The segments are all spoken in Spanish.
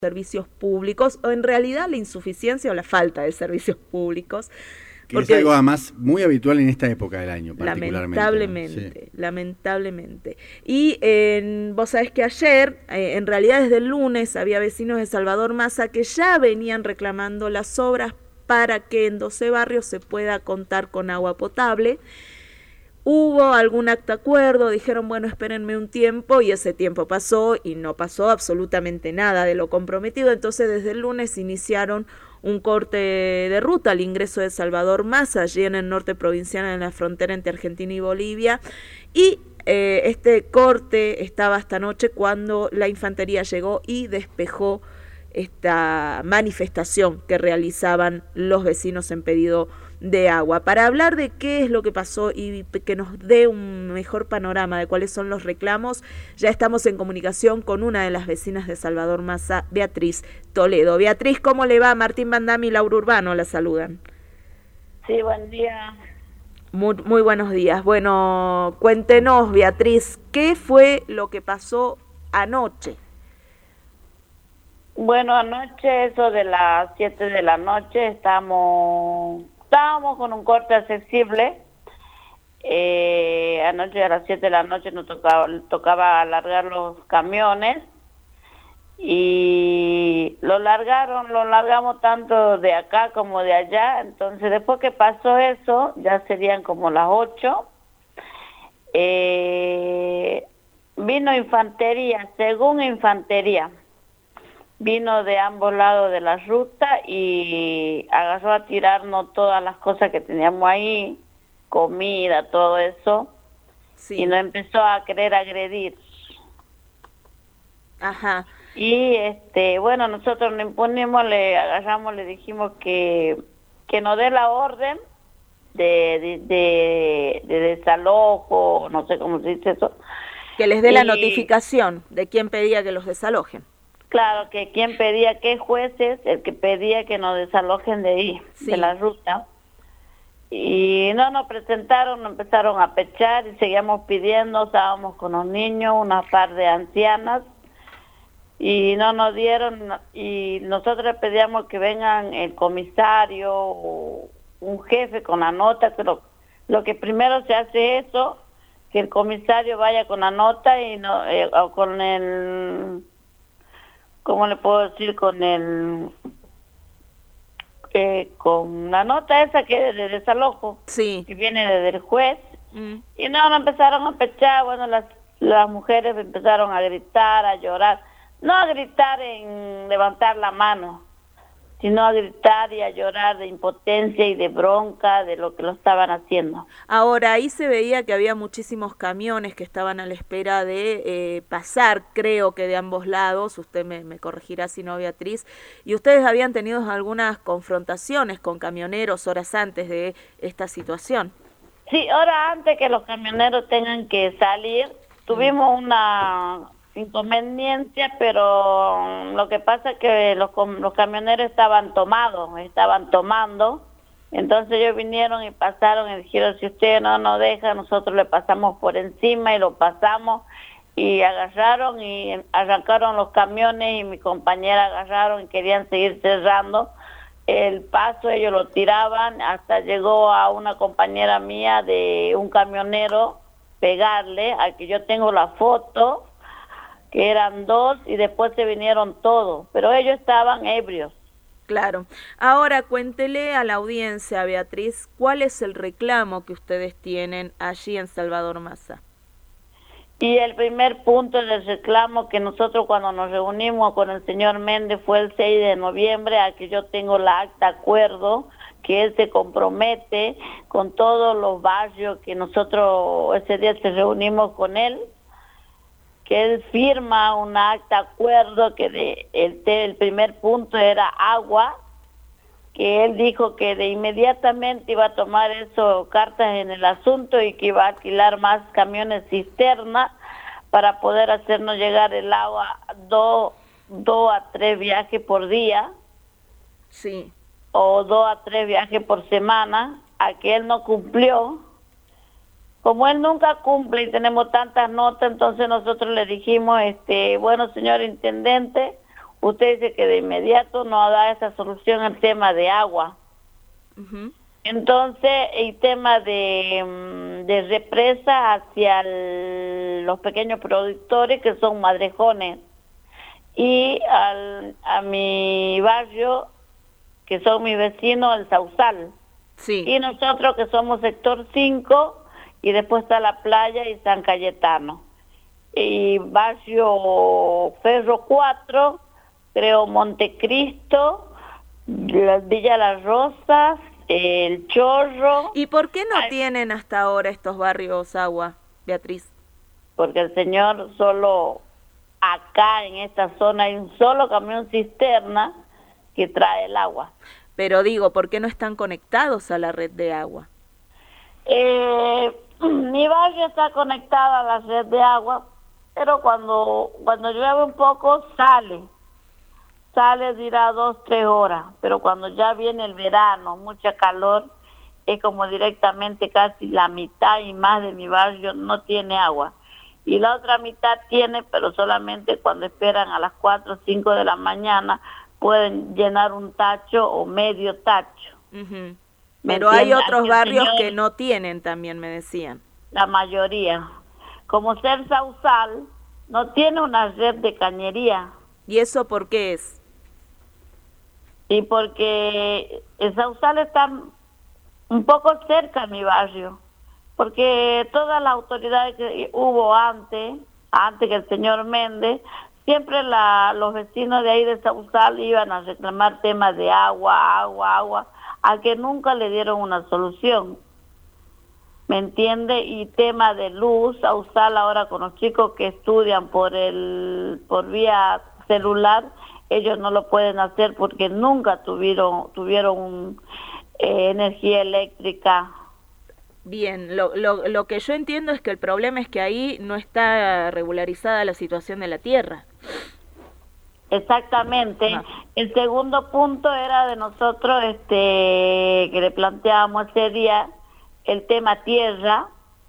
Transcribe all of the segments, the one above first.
servicios públicos, o en realidad la insuficiencia o la falta de servicios públicos. Que es algo además muy habitual en esta época del año, particularmente. Lamentablemente, sí. Lamentablemente. Y vos sabés que ayer, en realidad desde el lunes, había vecinos de Salvador Massa que ya venían reclamando las obras para que en 12 barrios se pueda contar con agua potable. Hubo algún acta acuerdo, dijeron, bueno, espérenme un tiempo, y ese tiempo pasó y no pasó absolutamente nada de lo comprometido. Entonces desde el lunes iniciaron un corte de ruta al ingreso de Salvador Massa, allí en el norte provincial, en la frontera entre Argentina y Bolivia, y este corte estaba esta noche cuando la infantería llegó y despejó esta manifestación que realizaban los vecinos en pedido de agua. Para hablar de qué es lo que pasó y que nos dé un mejor panorama de cuáles son los reclamos, ya estamos en comunicación con una de las vecinas de Salvador Massa, Beatriz Toledo. Beatriz, ¿cómo le va? Martín Bandami y Laura Urbano la saludan. Sí, buen día. Muy buenos días. Bueno, cuéntenos, Beatriz, ¿qué fue lo que pasó anoche? Bueno, anoche, eso de las 7 de la noche, estábamos con un corte accesible. Anoche a las 7 de la noche nos tocaba alargar los camiones y lo largamos tanto de acá como de allá. Entonces, después que pasó eso, ya serían como las 8. Vino infantería, según infantería. Vino de ambos lados de la ruta y agarró a tirarnos todas las cosas que teníamos ahí, comida, todo eso, sí. Y nos empezó a querer agredir. Ajá. Y bueno, nosotros nos imponimos, le agarramos, le dijimos que nos dé la orden de desalojo, no sé cómo se dice eso. Que les dé la notificación de quién pedía que los desalojen. Claro, que quien pedía, qué jueces, el que pedía que nos desalojen de ahí, sí, de la ruta. Y no nos presentaron, nos empezaron a pechar y seguíamos pidiendo, estábamos con los niños, una par de ancianas, y no nos dieron, y nosotros le pedíamos que vengan el comisario o un jefe con la nota, pero lo que primero se hace es eso, que el comisario vaya con la nota y no, o con el... ¿Cómo le puedo decir? Con la nota esa que es de desalojo, sí, que viene desde el juez, y no empezaron a pechar. Bueno, las mujeres empezaron a gritar, a llorar, no a gritar en levantar la mano, sino a gritar y a llorar de impotencia y de bronca de lo que lo estaban haciendo. Ahora, ahí se veía que había muchísimos camiones que estaban a la espera de pasar, creo que de ambos lados, usted me corregirá si no, Beatriz, y ustedes habían tenido algunas confrontaciones con camioneros horas antes de esta situación. Sí, horas antes que los camioneros tengan que salir, tuvimos una inconveniencia, pero lo que pasa es que los camioneros estaban tomando, entonces ellos vinieron y pasaron y dijeron, si ustedes no nos dejan, nosotros le pasamos por encima, y lo pasamos, y agarraron y arrancaron los camiones, y mi compañera agarraron y querían seguir cerrando el paso, ellos lo tiraban, hasta llegó a una compañera mía de un camionero pegarle, al que yo tengo la foto, que eran 2, y después se vinieron todos, pero ellos estaban ebrios. Claro. Ahora cuéntele a la audiencia, Beatriz, ¿cuál es el reclamo que ustedes tienen allí en Salvador Massa? Y el primer punto del reclamo que nosotros cuando nos reunimos con el señor Méndez fue el 6 de noviembre, a que yo tengo la acta acuerdo, que él se compromete con todos los barrios que nosotros ese día se reunimos con él, que él firma un acta acuerdo que el primer punto era agua, que él dijo que de inmediatamente iba a tomar eso cartas en el asunto y que iba a alquilar más camiones cisterna para poder hacernos llegar el agua 2 a 3 viajes por día, sí, o 2 a 3 viajes por semana, a que él no cumplió. Como él nunca cumple y tenemos tantas notas, entonces nosotros le dijimos, bueno, señor intendente, usted dice que de inmediato no da esa solución al tema de agua. Ujú. Entonces, el tema de represa hacia los pequeños productores que son madrejones y a mi barrio, que son mis vecinos, el Sausal. Sí. Y nosotros que somos sector 5 y después está la playa y San Cayetano. Y barrio Ferro 4, creo Montecristo, Villa Las Rosas, El Chorro. ¿Y por qué no tienen hasta ahora estos barrios agua, Beatriz? Porque el señor solo acá en esta zona hay un solo camión cisterna que trae el agua. Pero digo, ¿por qué no están conectados a la red de agua? Mi barrio está conectado a la red de agua, pero cuando llueve un poco sale dirá 2-3 horas, pero cuando ya viene el verano, mucha calor, es como directamente casi la mitad y más de mi barrio no tiene agua. Y la otra mitad tiene, pero solamente cuando esperan a las 4 o 5 de la mañana pueden llenar un tacho o medio tacho. Uh-huh. ¿Me Pero hay entiende? otros Aquí, barrios señor, que no tienen, también me decían. la mayoría. Como ser Sausal, no tiene una red de cañería. ¿Y eso por qué es? Y porque el Sausal está un poco cerca de mi barrio. Porque todas las autoridades que hubo antes que el señor Méndez, siempre los vecinos de ahí de Sausal iban a reclamar temas de agua, a que nunca le dieron una solución. ¿Me entiende? Y tema de luz, Sausal ahora con los chicos que estudian por vía celular, ellos no lo pueden hacer porque nunca tuvieron energía eléctrica. Bien, lo que yo entiendo es que el problema es que ahí no está regularizada la situación de la tierra. Exactamente. No. El segundo punto era de nosotros, que le planteábamos ese día, el tema tierra,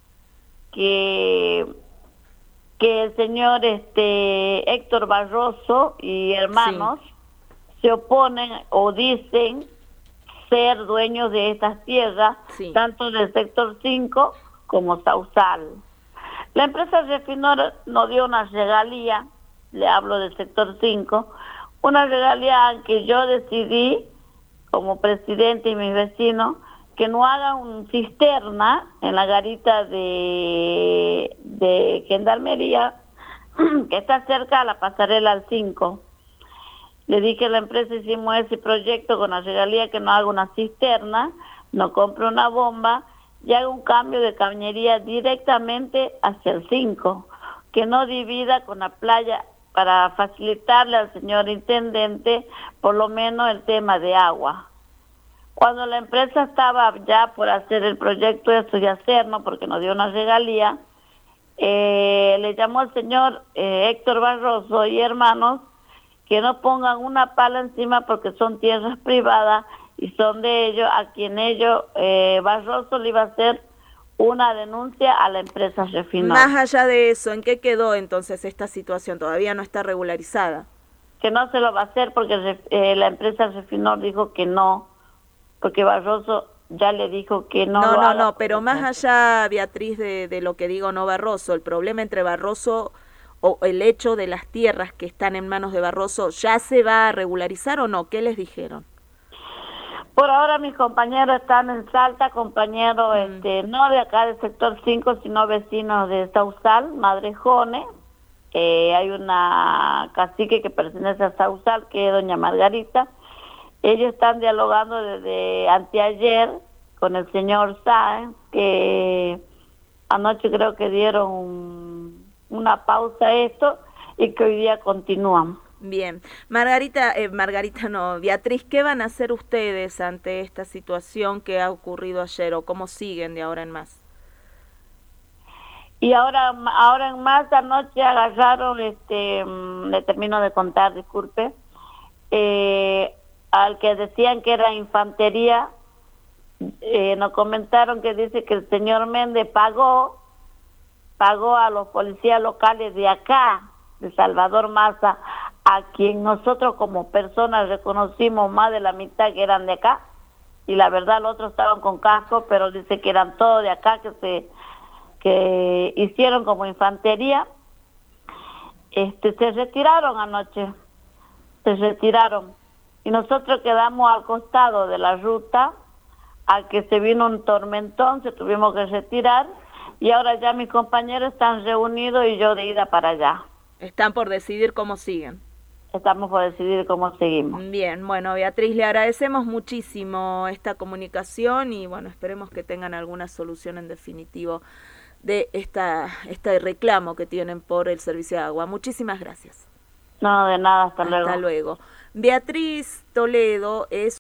que el señor Héctor Barroso y hermanos se oponen o dicen ser dueños de estas tierras, tanto del sector 5 como Sausal. La empresa Refinor nos dio una regalía, le hablo del sector 5, una regalía que yo decidí como presidente y mis vecinos que no hagan un cisterna en la garita de Gendarmería, que está cerca a la pasarela al 5. Le dije a la empresa, hicimos ese proyecto con la regalía que no haga una cisterna, no compre una bomba y haga un cambio de cañería directamente hacia el 5, que no divida con la playa para facilitarle al señor intendente por lo menos el tema de agua. Cuando la empresa estaba ya por hacer el proyecto esto y hacerlo, porque nos dio una regalía, le llamó al señor Héctor Barroso y hermanos que no pongan una pala encima porque son tierras privadas y son de ellos, a quien Barroso le iba a hacer una denuncia a la empresa Refinor. Más allá de eso, ¿en qué quedó entonces esta situación? Todavía no está regularizada. Que no se lo va a hacer porque la empresa Refinor dijo que no, porque Barroso ya le dijo que no. No, pero más allá, Beatriz, de lo que digo, no Barroso, el problema entre Barroso o el hecho de las tierras que están en manos de Barroso, ¿ya se va a regularizar o no? ¿Qué les dijeron? Por ahora mis compañeros están en Salta, compañeros no de acá del sector 5, sino vecinos de Sausal, Madrejones. Hay una cacique que pertenece a Sausal, que es doña Margarita. Ellos están dialogando desde anteayer con el señor Sáenz, que anoche creo que dieron una pausa a esto y que hoy día continúan. Bien. Beatriz, ¿qué van a hacer ustedes ante esta situación que ha ocurrido ayer o cómo siguen de ahora en más? Y ahora en más, anoche agarraron, le termino de contar, disculpe, al que decían que era infantería, nos comentaron que dice que el señor Méndez pagó a los policías locales de acá, de Salvador Maza, a quien nosotros como personas reconocimos más de la mitad que eran de acá, y la verdad los otros estaban con casco, pero dice que eran todos de acá, que hicieron como infantería. Se retiraron anoche, se retiraron, y nosotros quedamos al costado de la ruta, al que se vino un tormentón, se tuvimos que retirar, y ahora ya mis compañeros están reunidos y yo de ida para allá. Están por decidir cómo siguen. Estamos por decidir cómo seguimos. Bien, bueno, Beatriz, le agradecemos muchísimo esta comunicación y bueno, esperemos que tengan alguna solución en definitivo de este reclamo que tienen por el servicio de agua. Muchísimas gracias. No, de nada, hasta luego. Hasta luego. Beatriz Toledo es